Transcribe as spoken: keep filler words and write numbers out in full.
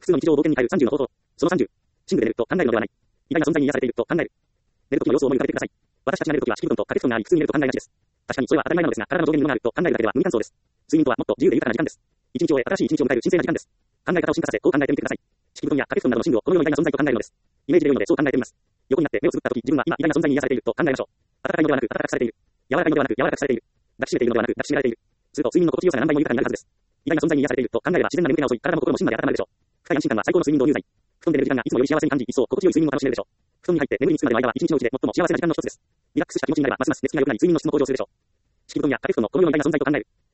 普通の日常を冒険に変えるさんじゅうの方法。そのさんじゅう。シングルで寝ると考えるのではない。意外な存在に癒されていると考える。寝るときの様子を思い浮かべてください。私たちが寝るときは敷布団と掛け布団があり、普通に寝ると考えがちです。確かにそれは当たり前なのですが、体の上限に物があると考えるだけでは無理感想です。睡眠とはもっと自由で豊かな時間です。一日を終え新しい一日を迎える神聖な時間です。考え方を進化させ、こう考えてみてください。敷布団や掛け布団などの寝具をこのような意外な存在と考えるのです。イメージで言うのでそう考えてみます。横になって目をつぶったとき、自分は今意外な存在に癒されていると考えましょう。温かいのではなく温かくされている。柔らかいのではなく柔らかくされている。抱きしめているのではなく抱きしめられている。すると睡眠の心地よさが何倍も豊かになるはずです。意外な存在に癒されていると考えれば自然な眠気が襲い、体も心も芯まで温まるでしょう。深い安心感は最高の睡眠導入剤。布団で寝る時間がいつもより幸せに感じ、一層心地よい睡眠を楽しめるでしょう。布団に入って眠りにつくまでの間は一日のうちで最も幸せな時間の一つです。リラックスした気持ちになればますます寝つきが良くなり睡眠の質も向上するでしょう。敷布団や掛け布団のこのような意外な存在と考える。